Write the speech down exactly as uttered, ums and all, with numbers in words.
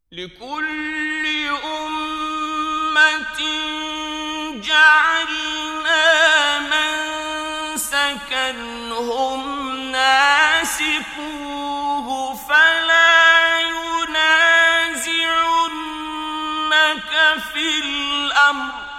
لكل أمة جعلنا منسكا هم ناسكوه فلا ينازعنك في الأمر